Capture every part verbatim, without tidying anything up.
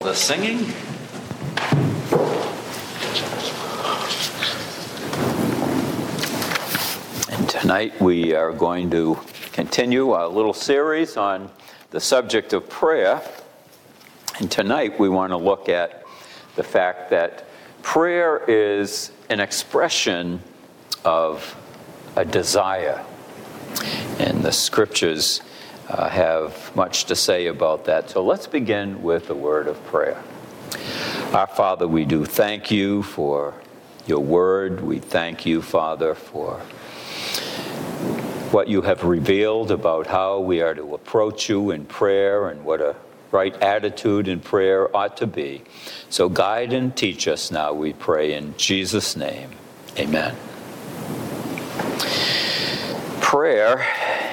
The singing? And tonight we are going to continue our little series on the subject of prayer. And tonight we want to look at the fact that prayer is an expression of a desire. And the scriptures Uh, have much to say about that. So let's begin with a word of prayer. Our Father, we do thank you for your word. We thank you, Father, for what you have revealed about how we are to approach you in prayer and what a right attitude in prayer ought to be. So guide and teach us now, we pray in Jesus' name. Amen. Prayer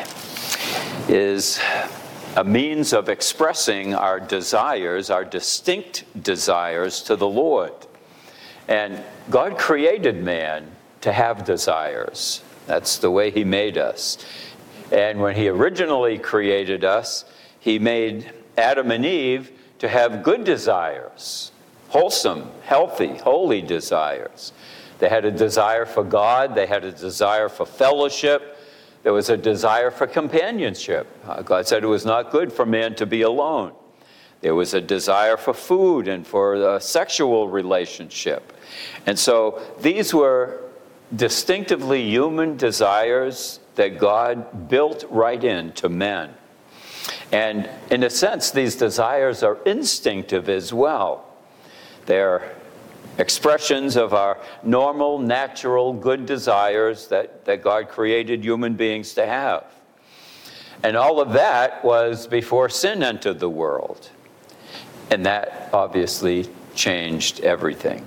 is a means of expressing our desires, our distinct desires to the Lord. And God created man to have desires. That's the way he made us. And when he originally created us, he made Adam and Eve to have good desires, wholesome, healthy, holy desires. They had a desire for God. They had a desire for fellowship. There was a desire for companionship. Uh, God said it was not good for man to be alone. There was a desire for food and for a sexual relationship. And so these were distinctively human desires that God built right into men. And in a sense, these desires are instinctive as well. They're expressions of our normal, natural, good desires that, that God created human beings to have. And all of that was before sin entered the world. And that obviously changed everything.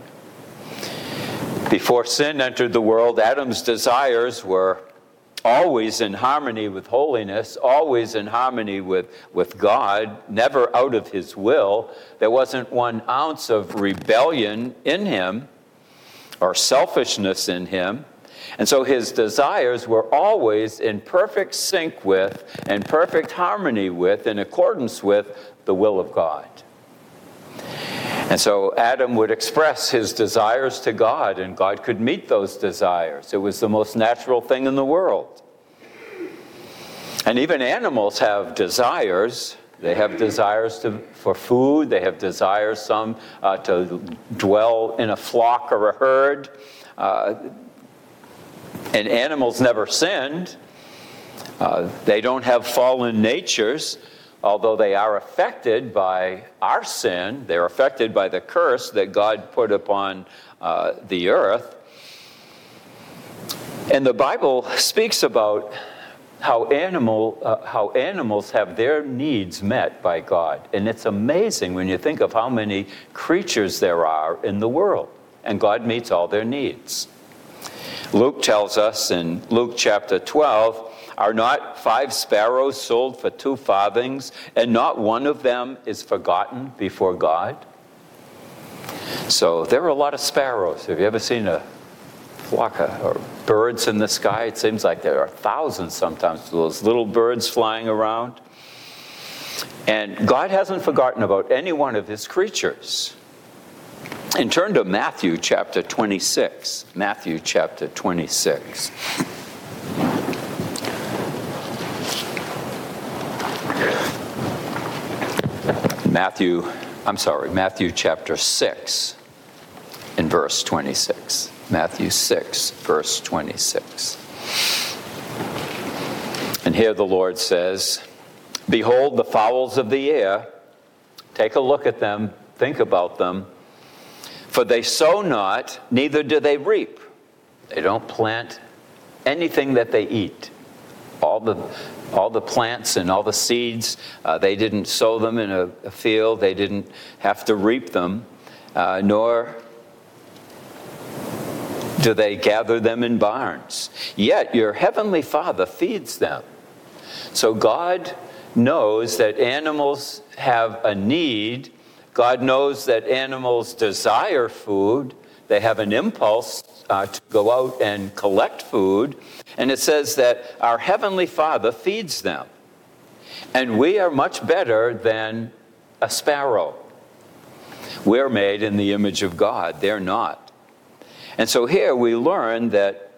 Before sin entered the world, Adam's desires were always in harmony with holiness, always in harmony with, with God, never out of his will. There wasn't one ounce of rebellion in him or selfishness in him. And so his desires were always in perfect sync with and perfect harmony with, in accordance with, the will of God. And so Adam would express his desires to God, and God could meet those desires. It was the most natural thing in the world. And even animals have desires. They have desires to, for food. They have desires, some, uh, to dwell in a flock or a herd. Uh, and animals never sinned. Uh, they don't have fallen natures. Although they are affected by our sin, they're affected by the curse that God put upon uh, the earth. And the Bible speaks about how animal, uh, how animals have their needs met by God. And it's amazing when you think of how many creatures there are in the world. And God meets all their needs. Luke tells us in Luke chapter twelve, "Are not five sparrows sold for two farthings, and not one of them is forgotten before God?" So there are a lot of sparrows. Have you ever seen a flock of birds in the sky? It seems like there are thousands sometimes of those little birds flying around. And God hasn't forgotten about any one of his creatures. And turn to Matthew chapter twenty-six. Matthew chapter twenty-six. Matthew, I'm sorry, Matthew chapter six in verse twenty-six. Matthew six, verse twenty-six. And here the Lord says, "Behold the fowls of the air, take a look at them, think about them, for they sow not, neither do they reap." They don't plant anything that they eat. All the all the plants and all the seeds, uh, they didn't sow them in a, a field. They didn't have to reap them, uh, nor do they gather them in barns. Yet your heavenly Father feeds them. So God knows that animals have a need. God knows that animals desire food. They have an impulse uh, to go out and collect food. And it says that our Heavenly Father feeds them. And we are much better than a sparrow. We're made in the image of God. They're not. And so here we learn that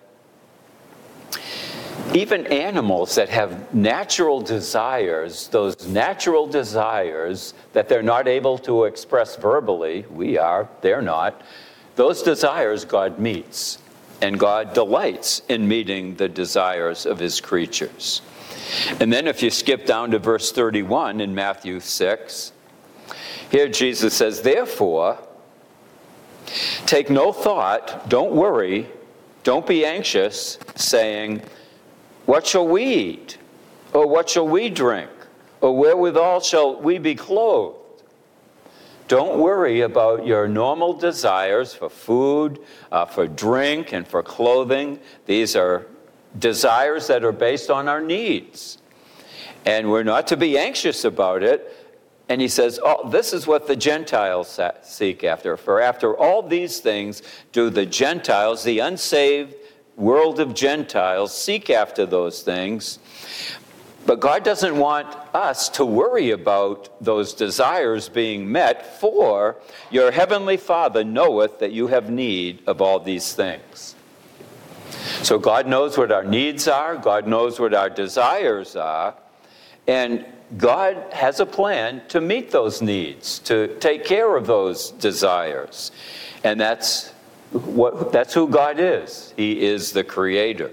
even animals that have natural desires, those natural desires that they're not able to express verbally, we are, they're not, those desires God meets. And God delights in meeting the desires of his creatures. And then if you skip down to verse thirty-one in Matthew six, here Jesus says, therefore, take no thought, don't worry, don't be anxious, saying, what shall we eat? Or what shall we drink? Or wherewithal shall we be clothed? Don't worry about your normal desires for food, uh, for drink, and for clothing. These are desires that are based on our needs. And we're not to be anxious about it. And he says, oh, this is what the Gentiles seek after. For after all these things do the Gentiles, the unsaved world of Gentiles, seek after those things. But God doesn't want us to worry about those desires being met, for your heavenly Father knoweth that you have need of all these things. So God knows what our needs are, God knows what our desires are, and God has a plan to meet those needs, to take care of those desires. And that's what that's who God is. He is the Creator.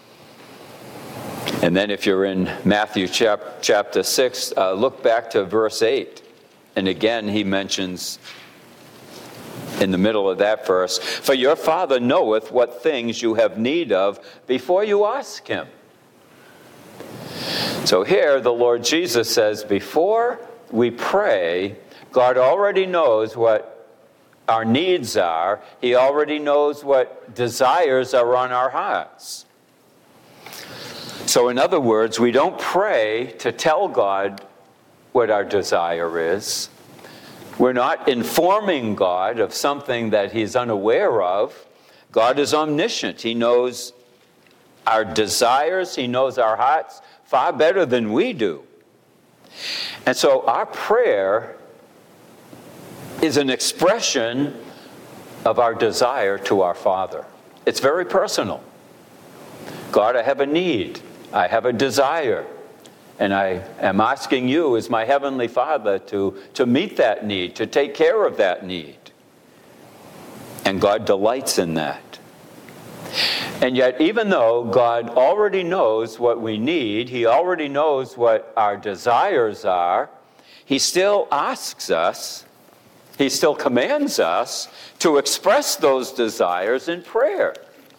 And then if you're in Matthew chap- chapter six, uh, look back to verse eight. And again, he mentions in the middle of that verse, for your Father knoweth what things you have need of before you ask him. So here the Lord Jesus says, before we pray, God already knows what our needs are. He already knows what desires are on our hearts. So in other words, we don't pray to tell God what our desire is. We're not informing God of something that he's unaware of. God is omniscient. He knows our desires. He knows our hearts far better than we do. And so our prayer is an expression of our desire to our Father. It's very personal. God, I have a need. I have a desire. And I am asking you as my Heavenly Father to, to meet that need, to take care of that need. And God delights in that. And yet, even though God already knows what we need, he already knows what our desires are, he still asks us, he still commands us to express those desires in prayer.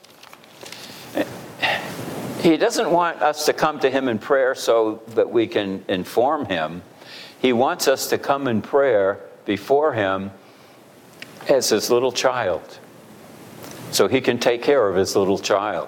He doesn't want us to come to him in prayer so that we can inform him. He wants us to come in prayer before him as his little child, so he can take care of his little child.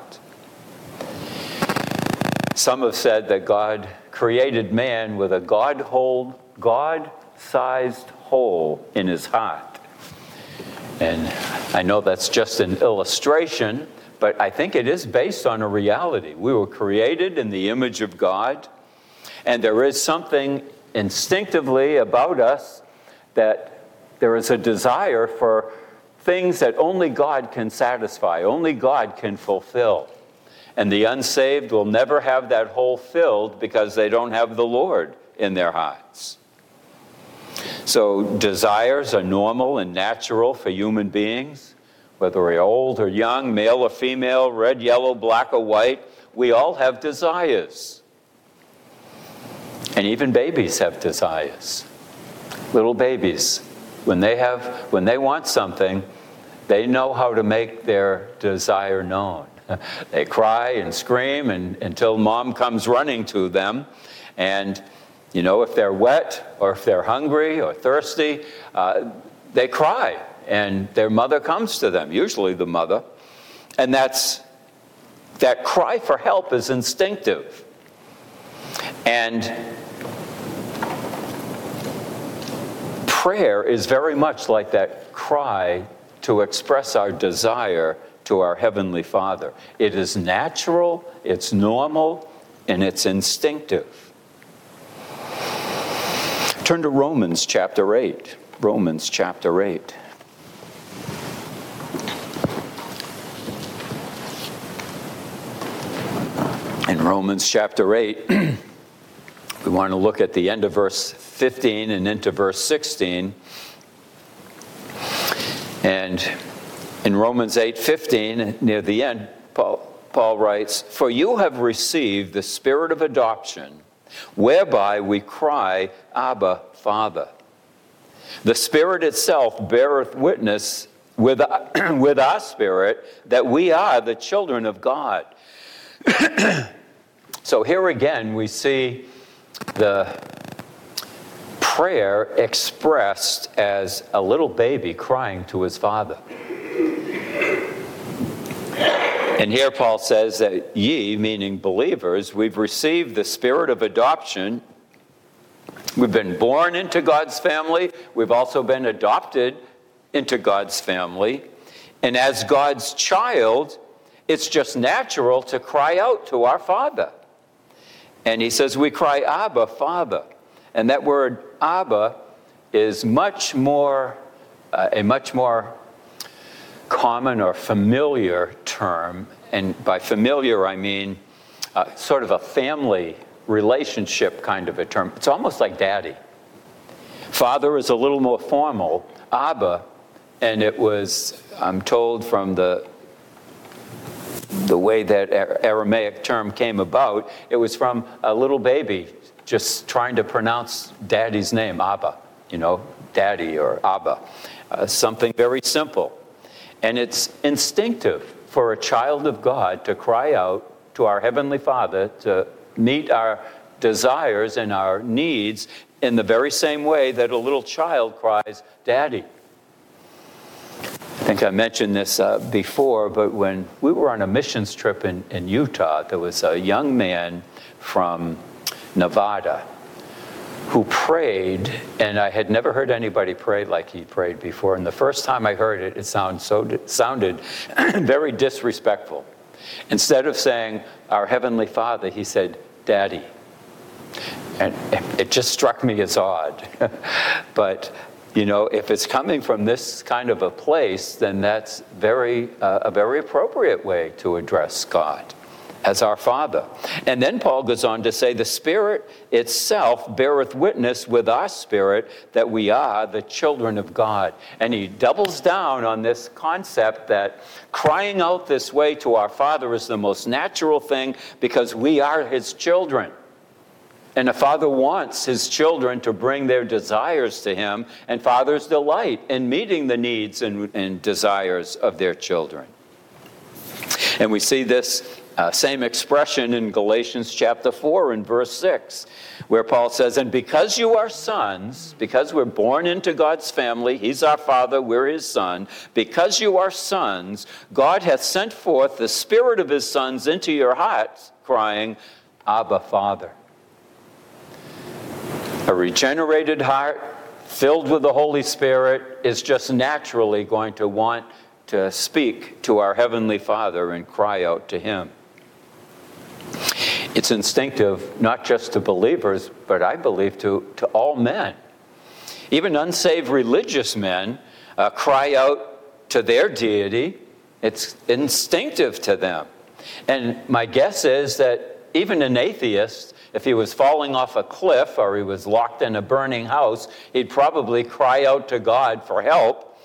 Some have said that God created man with a God-hole, God-sized hole in his heart. And I know that's just an illustration, but I think it is based on a reality. We were created in the image of God, and there is something instinctively about us that there is a desire for things that only God can satisfy, only God can fulfill. And the unsaved will never have that hole filled because they don't have the Lord in their hearts. So desires are normal and natural for human beings. Whether we're old or young, male or female, red, yellow, black or white, we all have desires. And even babies have desires. Little babies, when they have, when they want something, they know how to make their desire known. They cry and scream and, until mom comes running to them. And, you know, if they're wet or if they're hungry or thirsty, uh, they cry. And their mother comes to them, usually the mother. And that's, that cry for help is instinctive. And prayer is very much like that cry to express our desire to our Heavenly Father. It is natural, it's normal, and it's instinctive. Turn to Romans chapter eight. Romans chapter eight. In Romans chapter eight, we want to look at the end of verse fifteen and into verse sixteen. And in Romans eight fifteen, near the end, Paul, Paul writes, "For you have received the spirit of adoption, whereby we cry, Abba, Father. The Spirit itself beareth witness with, with our spirit that we are the children of God." So here again we see the prayer expressed as a little baby crying to his father. And here Paul says that ye, meaning believers, we've received the spirit of adoption. We've been born into God's family. We've also been adopted into God's family. And as God's child, it's just natural to cry out to our Father. And he says we cry, Abba, Father. And that word Abba is much more, uh, a much more common or familiar term. And by familiar, I mean uh, sort of a family relationship kind of a term. It's almost like daddy. Father is a little more formal, Abba, and it was, I'm told from the the way that Aramaic term came about, it was from a little baby just trying to pronounce daddy's name, Abba, you know, daddy or Abba, uh, something very simple. And it's instinctive for a child of God to cry out to our Heavenly Father to meet our desires and our needs in the very same way that a little child cries, Daddy. I think I mentioned this uh, before, but when we were on a missions trip in, in Utah, there was a young man from Nevada who prayed, and I had never heard anybody pray like he prayed before. And the first time I heard it, it sound so, it sounded very disrespectful. Instead of saying, our Heavenly Father, he said, Daddy. And it just struck me as odd. But, you know, if it's coming from this kind of a place, then that's very uh, a very appropriate way to address God as our Father. And then Paul goes on to say, the Spirit itself beareth witness with our spirit that we are the children of God. And he doubles down on this concept that crying out this way to our Father is the most natural thing because we are his children. And a father wants his children to bring their desires to him, and fathers delight in meeting the needs and, and desires of their children. And we see this uh, same expression in Galatians chapter four and verse six, where Paul says, and because you are sons, because we're born into God's family, he's our father, we're his son, because you are sons, God hath sent forth the Spirit of his sons into your hearts, crying, Abba, Father. A regenerated heart filled with the Holy Spirit is just naturally going to want to speak to our Heavenly Father and cry out to him. It's instinctive not just to believers, but I believe to, to all men. Even unsaved religious men uh, cry out to their deity. It's instinctive to them. And my guess is that even an atheist, if he was falling off a cliff or he was locked in a burning house, he'd probably cry out to God for help.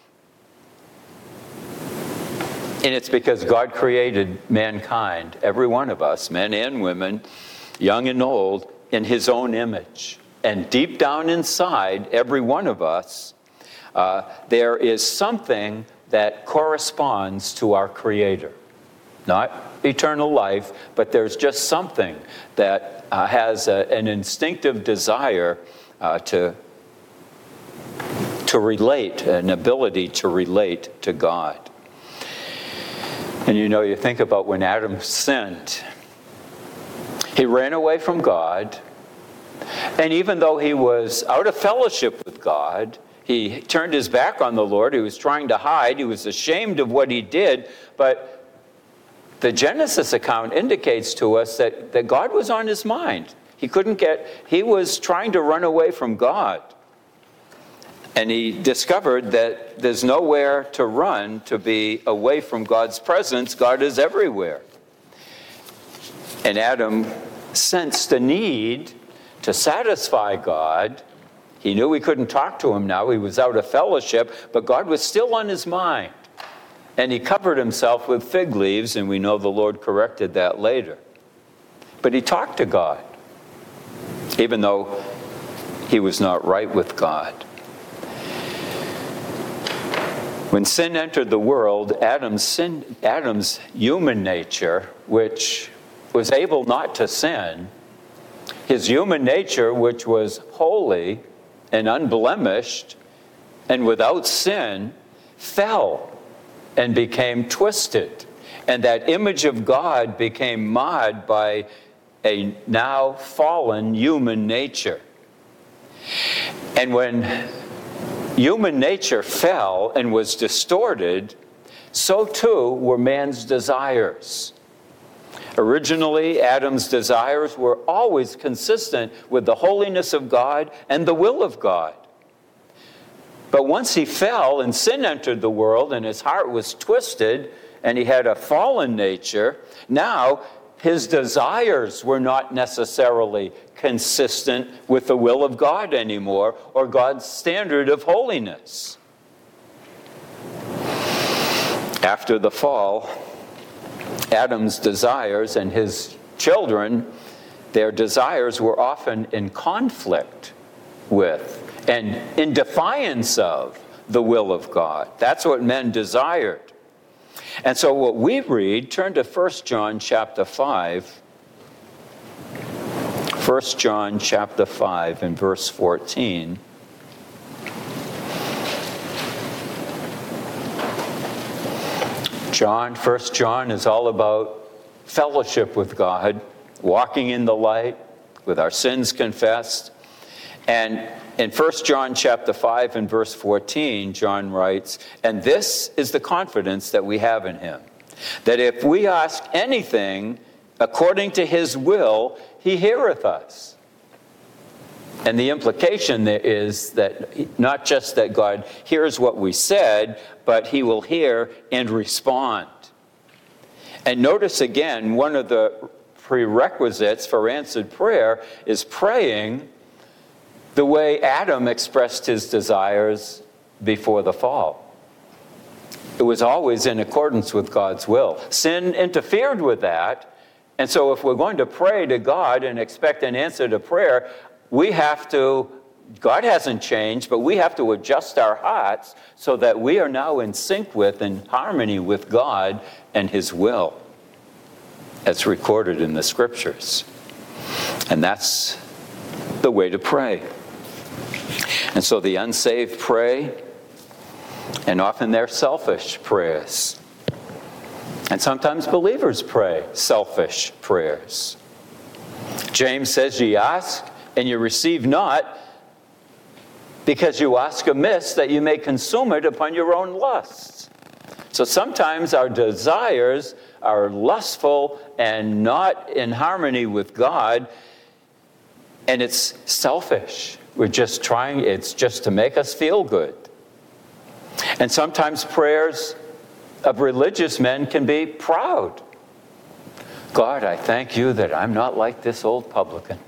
And it's because God created mankind, every one of us, men and women, young and old, in his own image. And deep down inside, every one of us, uh, there is something that corresponds to our Creator. Not eternal life, but there's just something that uh, has a, an instinctive desire uh, to, to relate, an ability to relate to God. And you know, you think about when Adam sinned, he ran away from God, and even though he was out of fellowship with God, he turned his back on the Lord, he was trying to hide, he was ashamed of what he did, but the Genesis account indicates to us that, that God was on his mind. He couldn't get, he was trying to run away from God. And he discovered that there's nowhere to run to be away from God's presence. God is everywhere. And Adam sensed a need to satisfy God. He knew he couldn't talk to him now. He was out of fellowship, but God was still on his mind. And he covered himself with fig leaves, and we know the Lord corrected that later. But he talked to God, even though he was not right with God. When sin entered the world, Adam's, sin, Adam's human nature, which was able not to sin, his human nature, which was holy and unblemished and without sin, fell and became twisted. And that image of God became marred by a now fallen human nature. And when human nature fell and was distorted, so too were man's desires. Originally, Adam's desires were always consistent with the holiness of God and the will of God. But once he fell and sin entered the world and his heart was twisted and he had a fallen nature, now his desires were not necessarily consistent with the will of God anymore or God's standard of holiness. After the fall, Adam's desires and his children, their desires were often in conflict with and in defiance of the will of God. That's what men desired. And so what we read, turn to First John chapter five. First John chapter five and verse fourteen. John, First John is all about fellowship with God, walking in the light, with our sins confessed. And in First John chapter five and verse fourteen, John writes, "And this is the confidence that we have in him, that if we ask anything according to his will, he heareth us." And the implication there is that not just that God hears what we said, but he will hear and respond. And notice again, one of the prerequisites for answered prayer is praying the way Adam expressed his desires before the fall. It was always in accordance with God's will. Sin interfered with that, and so if we're going to pray to God and expect an answer to prayer, we have to, God hasn't changed, but we have to adjust our hearts so that we are now in sync with and harmony with God and his will, as recorded in the scriptures. And that's the way to pray. And so the unsaved pray, and often they're selfish prayers. And sometimes believers pray selfish prayers. James says, "Ye ask, and you receive not, because you ask amiss, that you may consume it upon your own lusts." So sometimes our desires are lustful and not in harmony with God, and it's selfish. We're just trying, it's just to make us feel good. And sometimes prayers of religious men can be proud. "God, I thank you that I'm not like this old publican."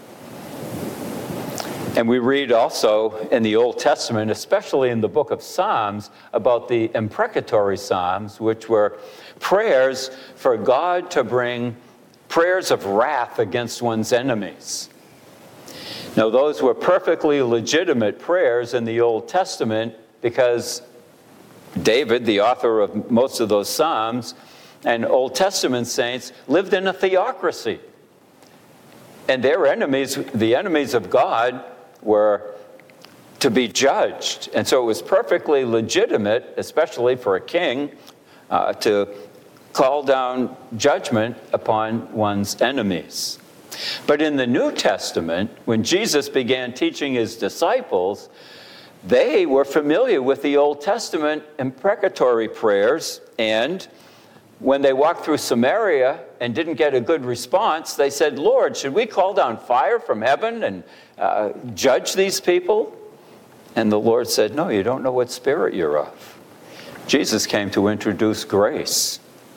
And we read also in the Old Testament, especially in the book of Psalms, about the imprecatory Psalms, which were prayers for God to bring prayers of wrath against one's enemies. Now, those were perfectly legitimate prayers in the Old Testament because David, the author of most of those Psalms, and Old Testament saints lived in a theocracy. And their enemies, the enemies of God, were to be judged. And so it was perfectly legitimate, especially for a king, uh, to call down judgment upon one's enemies. But in the New Testament, when Jesus began teaching his disciples, they were familiar with the Old Testament imprecatory prayers, and when they walked through Samaria and didn't get a good response, they said, "Lord, should we call down fire from heaven and uh, judge these people?" And the Lord said, no, you don't know what spirit you're of. Jesus came to introduce grace.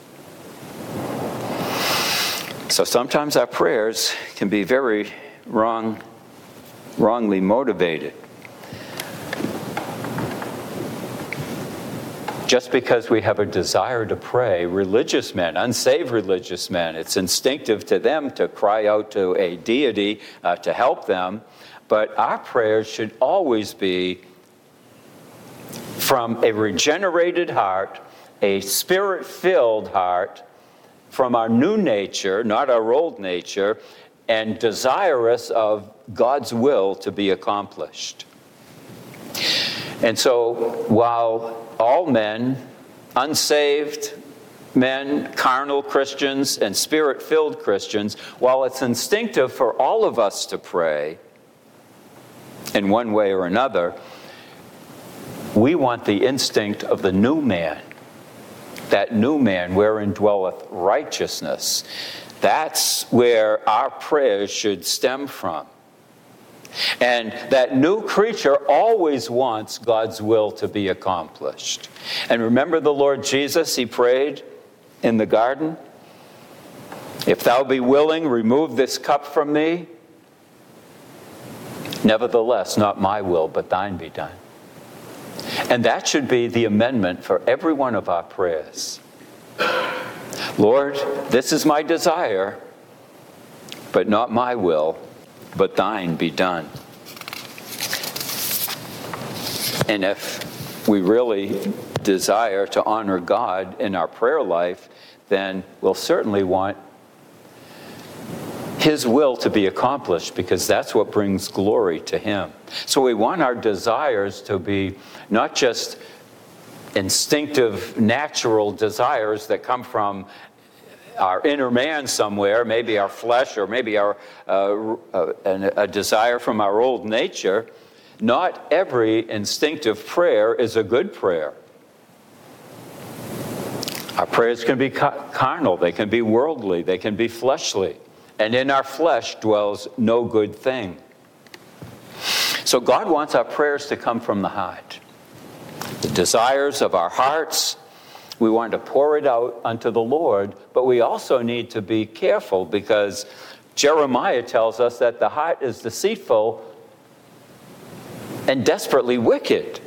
So sometimes our prayers can be very wrong, wrongly motivated. Just because we have a desire to pray, religious men, unsaved religious men, it's instinctive to them to cry out to a deity uh, to help them. But our prayers should always be from a regenerated heart, a spirit-filled heart, from our new nature, not our old nature, and desirous of God's will to be accomplished. And so, while all men, unsaved men, carnal Christians, and spirit-filled Christians, while it's instinctive for all of us to pray in one way or another, we want the instinct of the new man. That new man wherein dwelleth righteousness. That's where our prayers should stem from. And that new creature always wants God's will to be accomplished. And remember the Lord Jesus, he prayed in the garden, if thou be willing, remove this cup from me. Nevertheless, not my will, but thine be done. And that should be the amendment for every one of our prayers. Lord, this is my desire, but not my will, but thine be done. And if we really desire to honor God in our prayer life, then we'll certainly want His will to be accomplished, because that's what brings glory to Him. So we want our desires to be not just instinctive, natural desires that come from our inner man somewhere, maybe our flesh, or maybe our uh, uh, a desire from our old nature. Not every instinctive prayer is a good prayer. Our prayers can be carnal, they can be worldly, they can be fleshly. And in our flesh dwells no good thing. So God wants our prayers to come from the heart. The desires of our hearts, we want to pour it out unto the Lord, but we also need to be careful, because Jeremiah tells us that the heart is deceitful and desperately wicked.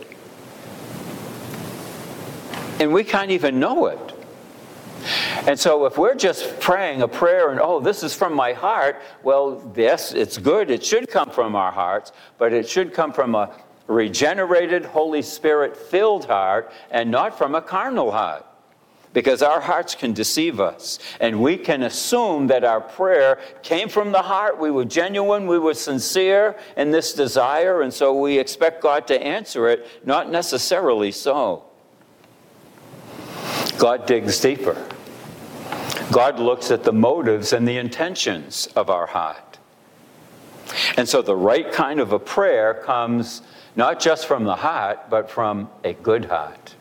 And we can't even know it. And so if we're just praying a prayer and, oh, this is from my heart, well, yes, it's good. It should come from our hearts, but it should come from a regenerated, Holy Spirit-filled heart and not from a carnal heart. Because our hearts can deceive us. And we can assume that our prayer came from the heart. We were genuine, we were sincere in this desire, and so we expect God to answer it. Not necessarily so. God digs deeper. God looks at the motives and the intentions of our heart. And so the right kind of a prayer comes not just from the heart, but from a good heart.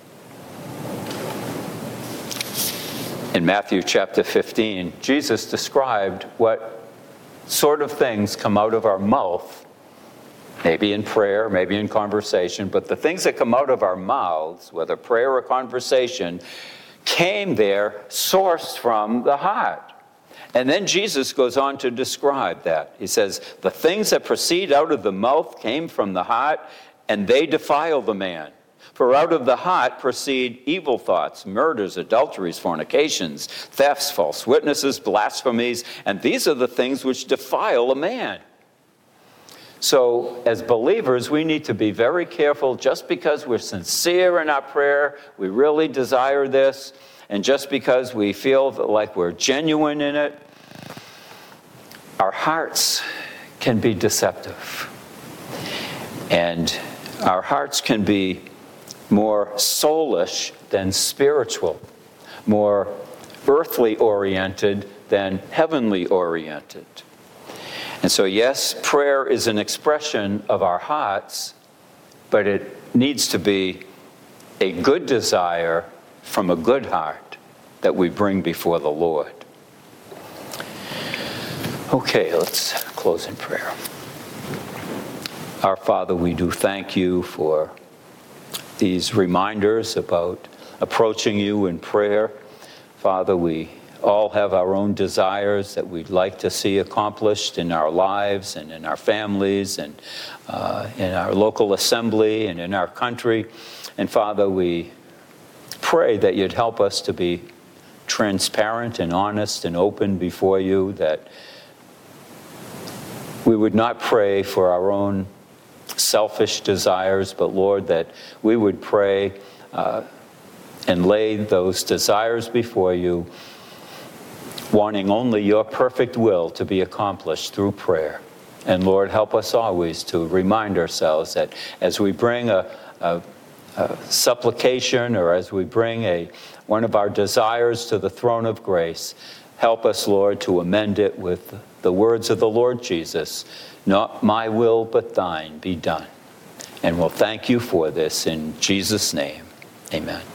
In Matthew chapter fifteen, Jesus described what sort of things come out of our mouth, maybe in prayer, maybe in conversation, but the things that come out of our mouths, whether prayer or conversation, came there sourced from the heart. And then Jesus goes on to describe that. He says, the things that proceed out of the mouth came from the heart, and they defile the man. For out of the heart proceed evil thoughts, murders, adulteries, fornications, thefts, false witnesses, blasphemies, and these are the things which defile a man. So, as believers, we need to be very careful. Just because we're sincere in our prayer, we really desire this, and just because we feel like we're genuine in it, our hearts can be deceptive. And our hearts can be more soulish than spiritual, more earthly oriented than heavenly oriented. And so, yes, prayer is an expression of our hearts, but it needs to be a good desire from a good heart that we bring before the Lord. Okay, let's close in prayer. Our Father, we do thank you for these reminders about approaching you in prayer. Father, we all have our own desires that we'd like to see accomplished in our lives and in our families and uh, in our local assembly and in our country. And Father, we pray that you'd help us to be transparent and honest and open before you, that we would not pray for our own selfish desires, but Lord, that we would pray uh, and lay those desires before you, wanting only your perfect will to be accomplished through prayer. And Lord, help us always to remind ourselves that as we bring a, a, a supplication, or as we bring a one of our desires to the throne of grace, help us, Lord, to amend it with the words of the Lord Jesus, not my will but thine be done. And we'll thank you for this in Jesus' name. Amen.